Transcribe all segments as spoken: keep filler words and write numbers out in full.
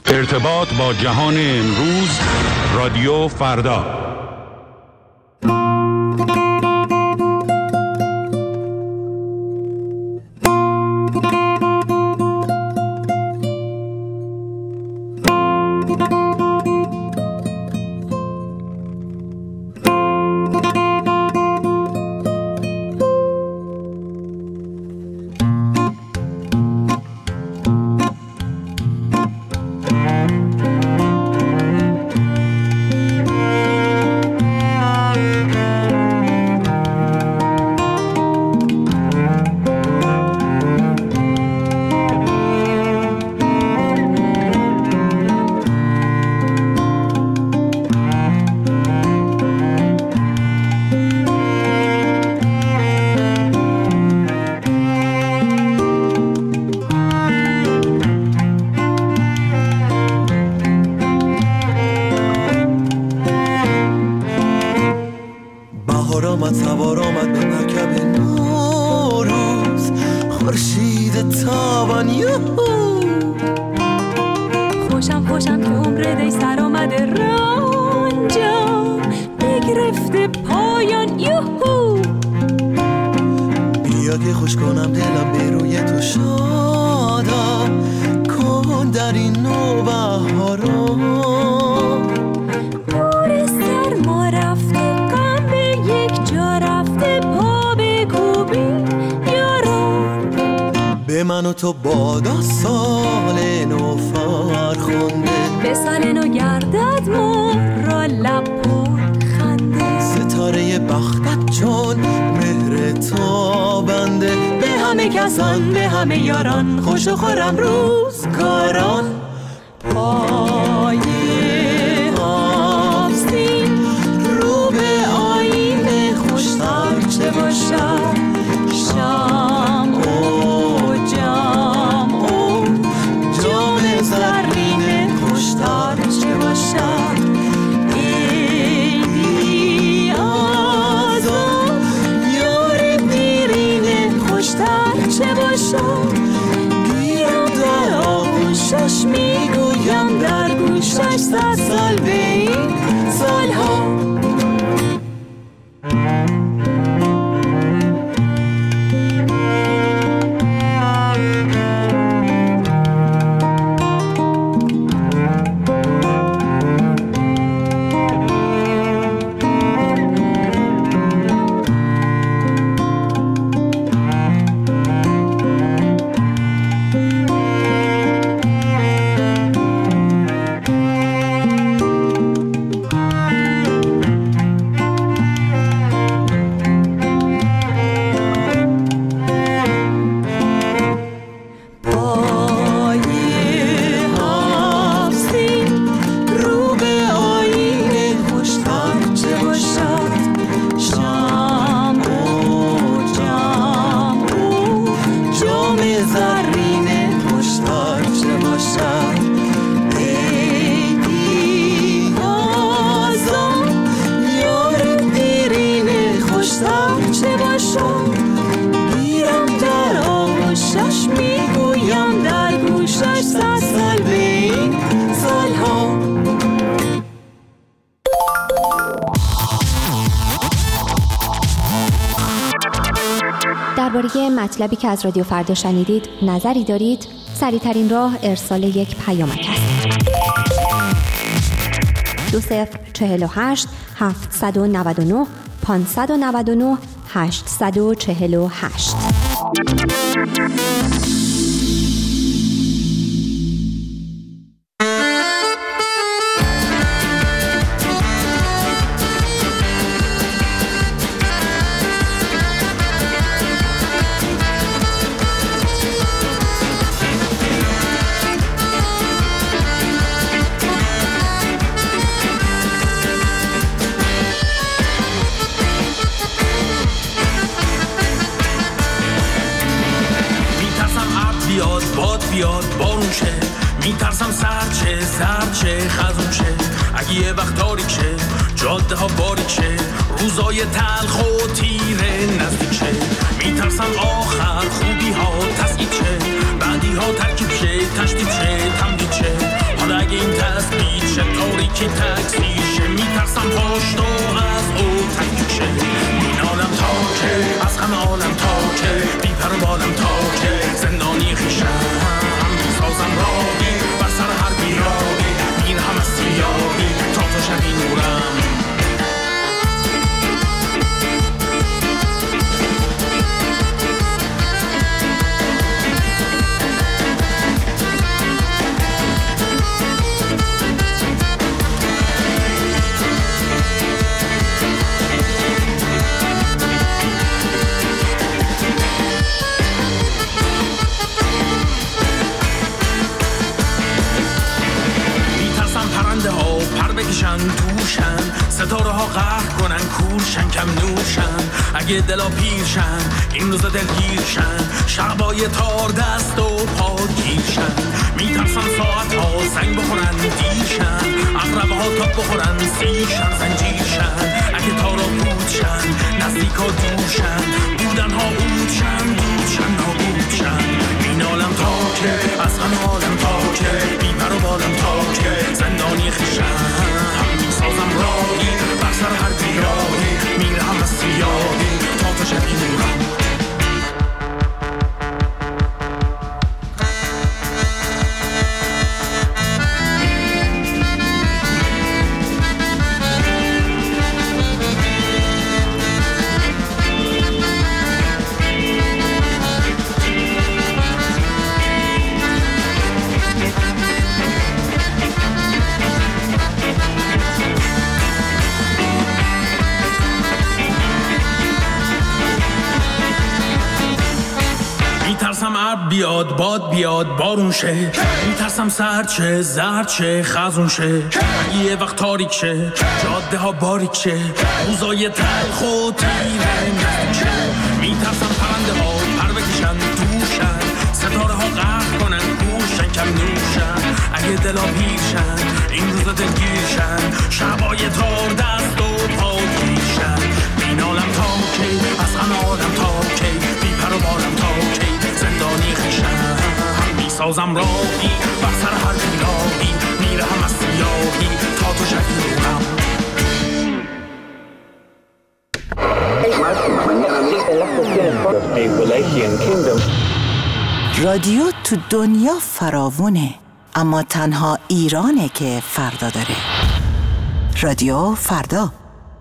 ارتباط با جهان امروز، رادیو فردا. تو بادا سال نو فرخنده به سال نو گردد مر لب پر خنده ستاره بختت چون مهر تابنده به همه کسان به همه یاران خوش و خورم روزگاران پای آستین رو به آینه خوشتر چه باشد شام چه باشد ایدی آزاد یار دیرینه خوشتر چه باشد گیرم در آغوشش میگویم در گوشش صد سال به این سالها درباره مطلبی که از رادیو فردا شنیدید نظری دارید؟ سریع‌ترین راه ارسال یک پیامک است. دو صفر چهل و هشت هفتصد و نود و نه پانصد و نود و نه هشتصد و چهل و هشت. بیاد بارون شه، میترسم سرچه سرچه خزون شه، اگه یه وقت تاریک شه جاده ها باریک شه، روزای تلخ و تیره نزدیک شه، میترسم آخر خوبی ها تسعید شه، بعدی ها ترکیب شه تشدید شه تمدید شه، حالا یکی تاکسیشه، میترسم پشت و از او تکیشه. مینالم تا که از همه عالم تا که بی پر و بالم تا که زندانی خیشم میسازم راهی بر سر هر بیراهی میرهم از سیاهی تا تو شبی نورم. بکشن توشن ستاره ها قهر کنن کورشن کم نورشن اگه دلا پیرشن این روزا دلگیرشن شبای تار دست و پا گیرشن. میترسن ساعت ها زنگ بخورن دیرشن اقربه ها تاب بخورن سیرشن زنجیرشن اگه تارا بودشن نزدیک ها دورشن بودن ها بودشن بودشن نابودشن. مینالم تا که از همه عالم تا که بی پر و بالم تا که زندانی خیشن میسازم راهی بر سر هر بیراهی میرهم از سیاهی تا تو شبی نورم. میترسم عرب بیاد باد بیاد بارون شه، میترسم سرد شه زرد شه خزون شه یه وقت تاریک شه جاده ها باریک شه روزای تلخ و تیره نزدیک شه. میترسم پرنده ها پر بکشن دوشن ستاره ها قهر کنن گوشن کم نوشن اگه دلا پیرشن این روزا دلگیرشن شبای تار دست و پا گیرشن. مینالم تا کی از همه عالم تا کی بی پر و بالم تا کی زندانی خیشم میسازم راهی بر سر هر بیراهی میرهم از سیاهی تا تو شبی نورم. رادیو تو دنیا فراوونه اما تنها ایرانه که فردا داره. رادیو فردا.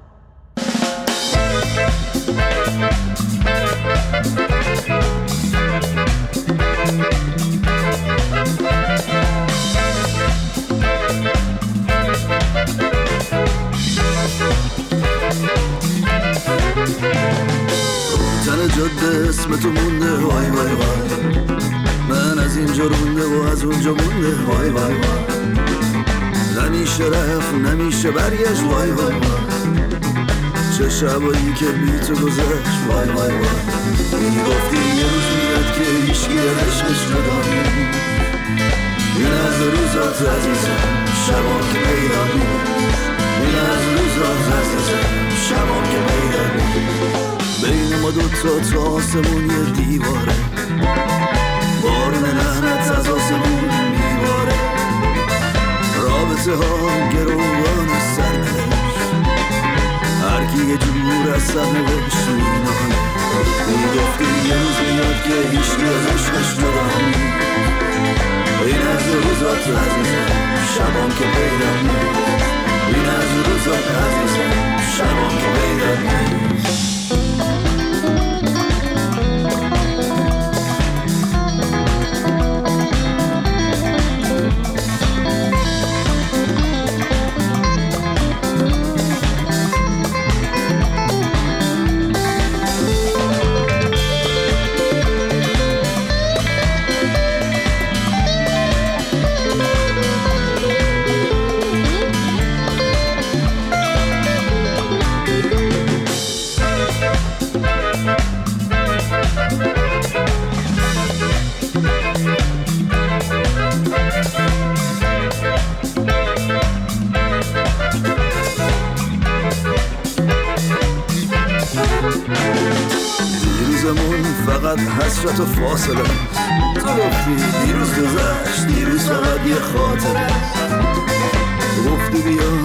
تن جاده اسم تو مونده وای وای وای من از اینجا رونده و از اونجا مونده وای وای وای نمیشه رفت نمیشه برگشت وای وای وای چه شبایی که بی تو گذشت وای وای وای میگفتی یه روز میاد که هیچ گیرش نشدانی این از روزات عزیزم شبان که پیدا نیست این از روزات عزیزم شبان که پیدا نیست. بین ما دوتا تا آسمون یه دیواره بارون لعنت از آسمون میباره رابطه ها گروگان سرنوشت هرکی یه جور از سرنوشت مینانه میگفتی یه روز میاد که هیچ ازش نشدانی این از روزات عزیزم شبان که پیدا نیست این از روزات عزیزم شبان که پیدا نیست. فقط حسرت و فاصله تو گفتی دیروز گذشت دیروز فقط یه خاطره گفتی بیا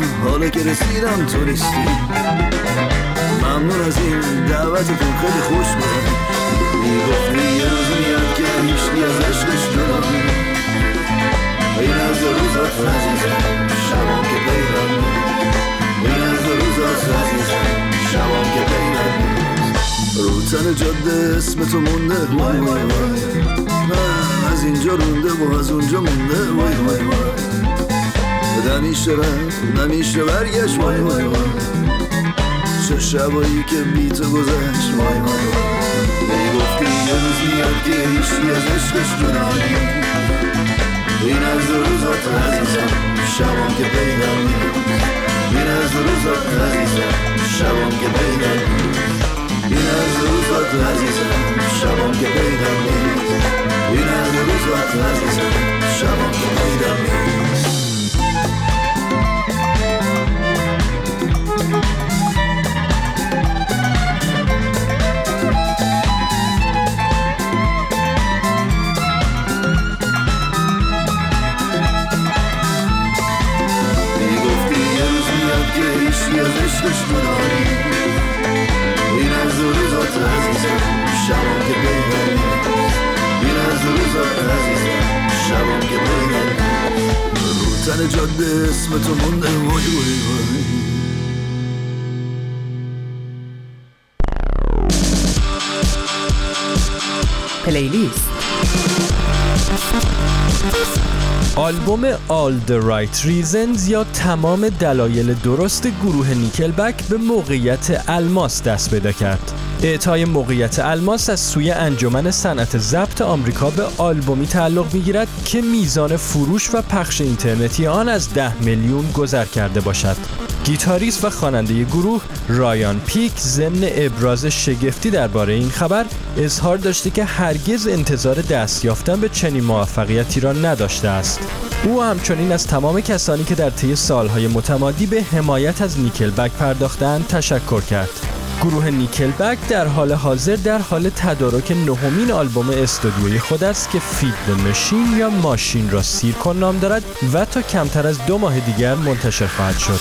حالا که رسیدم تو نیستی. ممنون از این دعوتتون، خیلی خوش بود. میگفتی یه روز میاد که هیچکی از عشقش جدا نیست. این از روزات عزیزم شبام که پیدا نیست. این از روزات عزیزم شبام که پیدا نیست. رو تن جاده اسم تو مونده وای وای وای. من از اینجا رونده و از اونجا مونده وای وای وای. نمیشه رفت نمیشه برگشت وای وای وای. چه شبایی که بی تو گذشت وای وای وای. میگفتی یه روز میاد که هیچی از عشقش جدا نیست. این از روزات عزیزم شبام که پیدا نیست. این از روزات عزیزم شبام که پیدا نیست. این از روزات عزیزم شبام که پیدا نیست. این از روزات عزیزم شبام که پیدا نیست. هیچی از عشقش جدایی. این از روزات عزیزم شبام که پیدا نیست. این از روزات عزیزم شبام که پیدا نیست. رو تن جاده اسم تو مونده وای وای وای. پلیلیست آلبوم All the Right Reasons یا تمام دلایل درست گروه نیکلبک به موقعیت الماس دست پیدا کرد. اعطای موقعیت الماس از سوی انجمن صنعت ضبط آمریکا به آلبومی تعلق می‌گیرد که میزان فروش و پخش اینترنتی آن از ده میلیون گذر کرده باشد. گیتاریست و خواننده گروه رایان پیک ضمن ابراز شگفتی درباره این خبر اظهار داشته که هرگز انتظار دست یافتن به چنین موفقیتی را نداشته است. او همچنین از تمام کسانی که در طی سالهای متمادی به حمایت از نیکلبک پرداختند تشکر کرد. گروه نیکلبک در حال حاضر در حال تدارک نهمین آلبوم استودیویی خود است که فید د ماشین یا ماشین را سیر کن نام دارد و تا کمتر از دو ماه دیگر منتشر خواهد شد.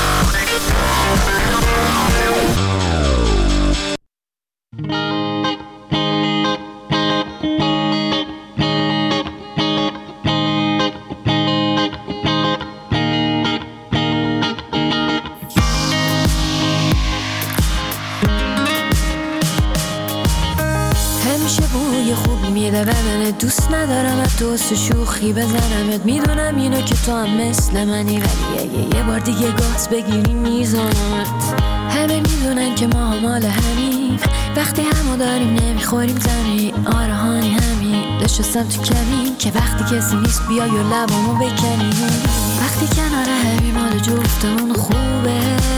دوست ندارم از دوست شوخی بزنمت. میدونم اینو که تو هم مثل منی، ولی اگه یه بار دیگه گاز بگیری میزنمت. همه میدونن که ما مال همیم، وقتی همو داریم نمیخوریم زمین. آره هانی همین نشستم تو کمین که وقتی کسی نیست بیای و لبامو بکنی. وقتی کنار همین مال جفتمون خوبه،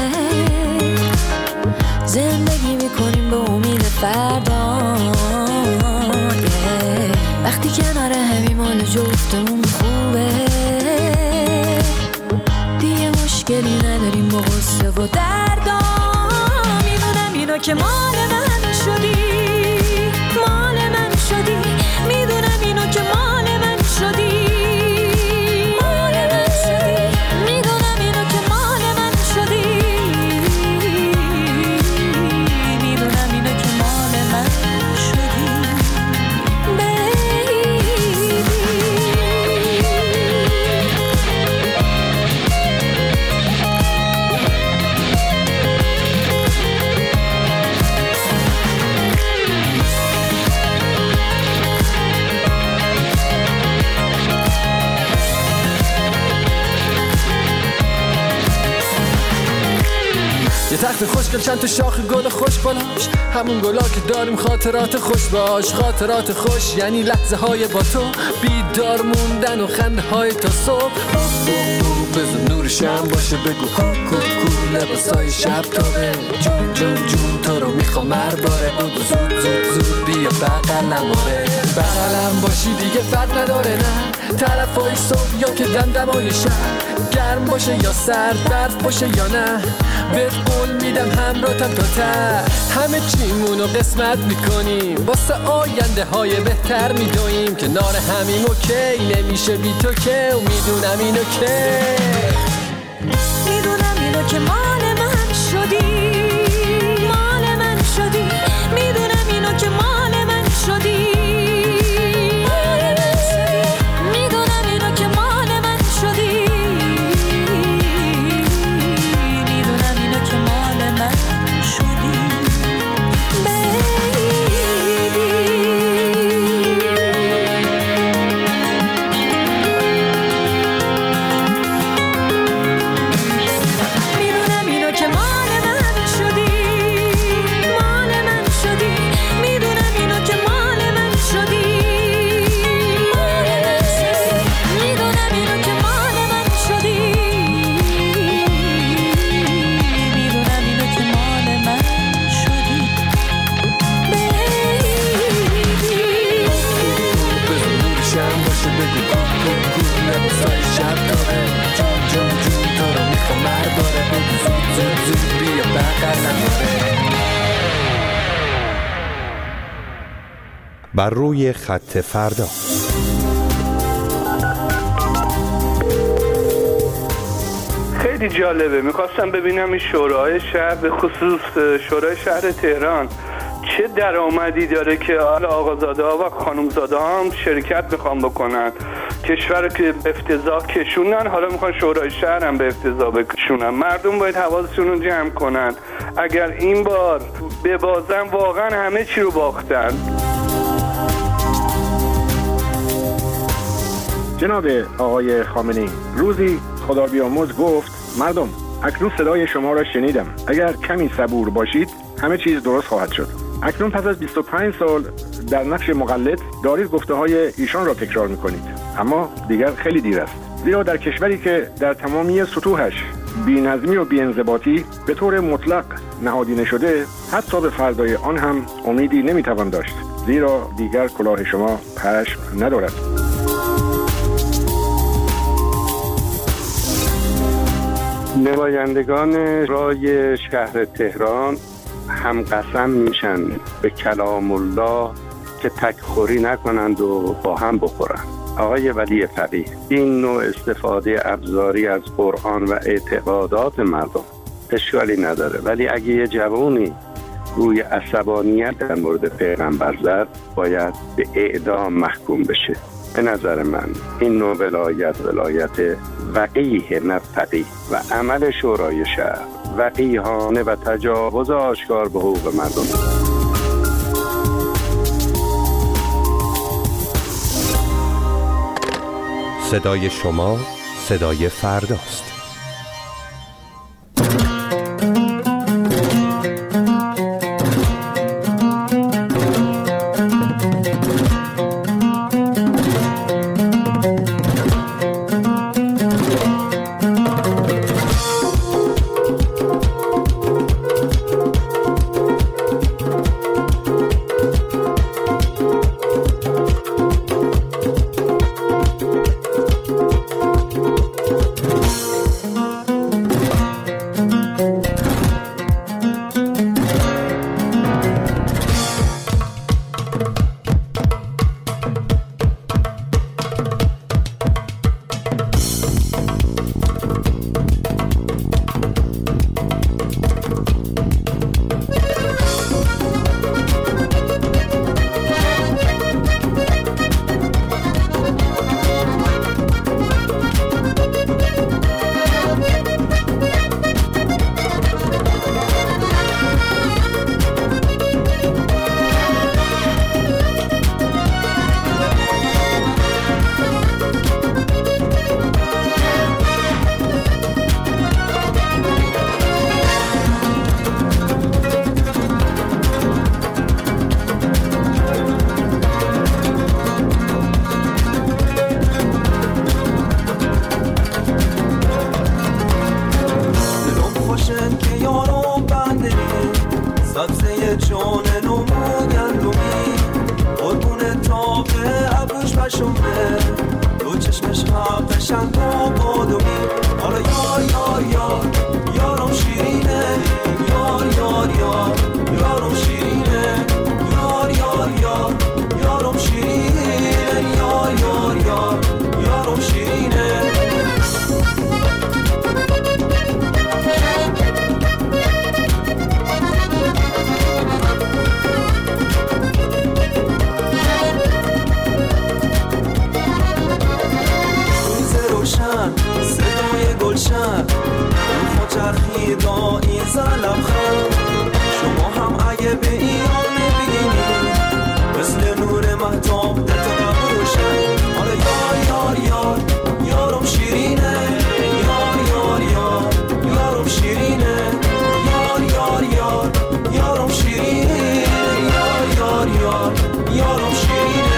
زندگی میکنیم به امید فردا. وقتی کنار همین مال جفتمون خوبه، دیگه مشکلی نداریم با غصه و دردا. میدونم اینو که مال من شدی، مال من شدی. میدونم اینو که مال من شدی، مال من شدی. میدونم اینو که مال من شدی، میدونم اینو که مال من شدی. یه تخت خوشگل چند تا شاخ گل خوش بالاش، همون گلا که داریم خاطرات خوش باش. خاطرات خوش یعنی لحظه های با تو، بیدار موندن و خنده های تا صبح. بزن نور شم باشه بگو کو کو کو، لباسای شب تابه. جون جون جون تو رو میخوام هر باره. بگو زود زود زود بیا بغلم آره. بغلم باشی دیگه فرق نداره نه، طرفای صبح یا که دمدمای شب. گرم باشه یا سرد، برف باشه یا نه، بهت قول میدم همراهتم تا ته. همه چیمونو قسمت میکنیم، واسه آینده های بهتر میدویم. کنار همیم اوکی نمیشه بی تو که، و میدونم اینو که، میدونم اینو اینو که مال من شدی، مال من شدی، میدونم اینو که مال من شدی، میدونم اینو که مال من شدی، میدونم اینو که مال من شدی بر روی خط فردا. خیلی جالبه. میخواستم ببینم این شورای شهر، به خصوص شورای شهر تهران، چه درآمدی داره که آقازاده ها و خانمزاده ها هم شرکت میخوان بکنن. کشور که به افتضاح کشونن، حالا میخوان شورای شهر هم به افتضاح بکشونن. مردم باید حواسشون رو جمع کنن. اگر این بار ببازن واقعا همه چی رو باختن. جناب آقای خامنه‌ای، روزی خدا بیامرز گفت مردم اکنون صدای شما را شنیدم، اگر کمی صبور باشید همه چیز درست خواهد شد. اکنون پس از بیست و پنج سال در نقش مقلد دارید گفته های ایشان را تکرار میکنید، اما دیگر خیلی دیر است. زیرا در کشوری که در تمامی سطوحش بی‌نظمی و بی‌انضباطی به طور مطلق نهادینه شده، حتی به فردای آن هم امیدی نمیتوان داشت، زیرا دیگر کلاه شما پشم ندارد. نمایندگان رای شهر تهران هم قسم میشن به کلام الله که تکخوری نکنند و با هم بخورند. آقای ولی فقیه، این نوع استفاده ابزاری از قرآن و اعتقادات مردم اشکالی نداره، ولی اگه یه جوانی روی عصبانیت در مورد پیغمبر زد باید به اعدام محکوم بشه. به نظر من این نوع ولایت ولایت وقیه نه فقیه و عمل شورای شهر وقیهانه و تجاوز آشکار به حقوق مردم. صدای شما صدای فرداست. روشن صدای گلشن خود چرخی با این زلم خم شما هم اگه به ایران نبینی مثل نور مهتاب در تو روشن حالا یار یار یار یارم شیرینه یار یار یار یارم شیرینه یار یار یار یارم شیرینه یار یار یار یارم شیرینه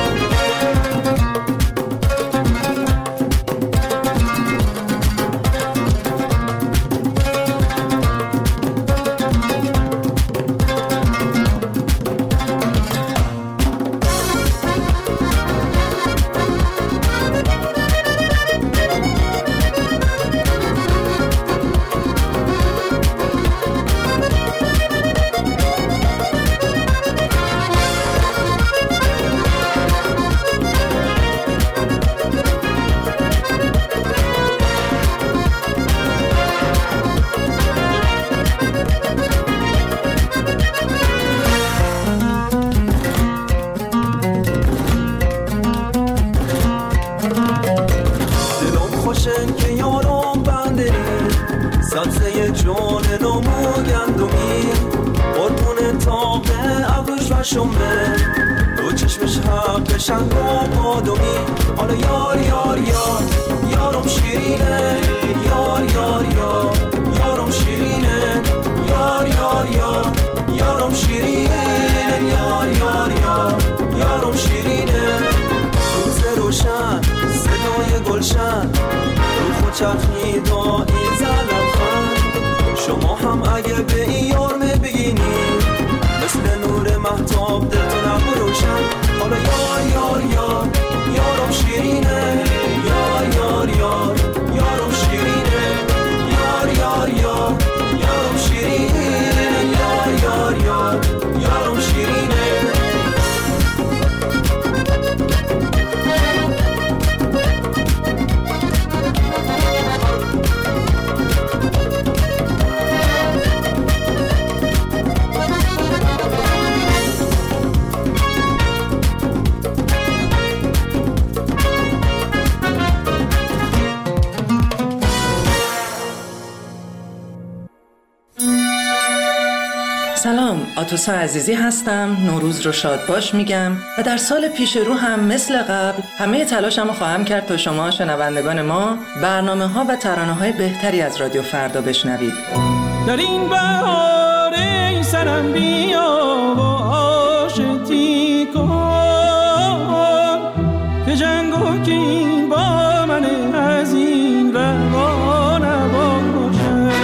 شمه دو چشمش حق شنگ و آدمی حالا یار یار یار یارم شیرینه یار یار یار یارم شیرینه یار یار یار یارم شیرینه یار یار یار یارم شیرینه روز روشن صدای گلشن رو خود چرخی دا این زلم خند شما هم اگه به این یار میبینی مثل نور مهتاب دل تو نم روشن حالا یار یار یار یارم شیرینه یار یار یار یارم شیرینه یار یار یار یارم شیرینه یار یار یار یارم شیرینه سلام، آتوسا عزیزی هستم. نوروز رو شاد باش میگم و در سال پیش رو هم مثل قبل همه تلاشمو خواهم کرد تا شما شنوندگان ما برنامه ها و ترانه های بهتری از رادیو فردا بشنوید. در این بهار ای سرم بیا و آشتی کن که جنگ و کین با من از این روا نباشه.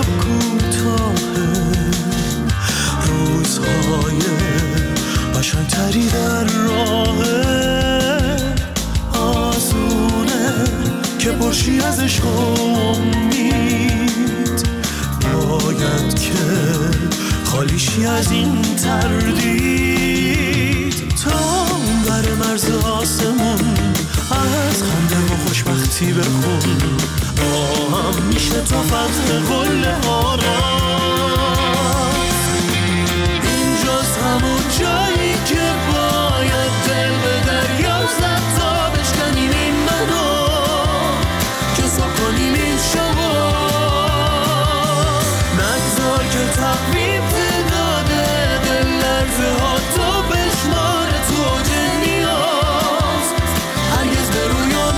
شب کوتاهه، روزهای قشنگتری در راهه، آسونه که پرشی از عشق و امید، باید که خالیشی از این تردید. تا بر مرز آسمون از خنده و خوشبختی بخون، با هم میشه تا فتح قله ها را. اینجاست همون جایی که باید دل به دریا زد تا بشکنیم این منو، که صبح کنیم این شبا. نگذار که تقویم تعداده دل لرزه ها تو بشماره تو اوج نیاز، هرگز به رویان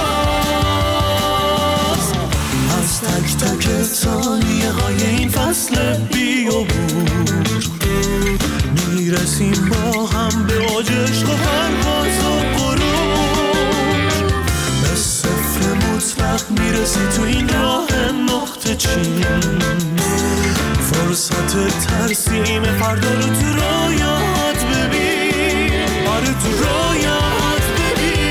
نواز. از تک تک ثانیه های این فصل بیابور میرسیم با هم به اوج عشق و پرواز و غرور. به صفر مطلق میرسی تو این راه نقطه چین، فرصت ترسیم فردا رو تو رویات ببین، آره تو رویات ببین.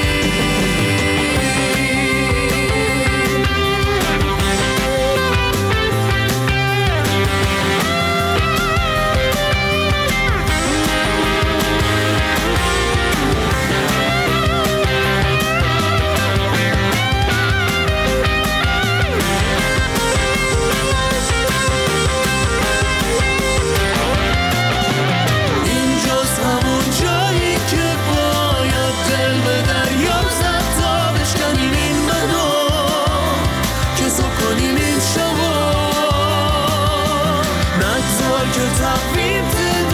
که تقویم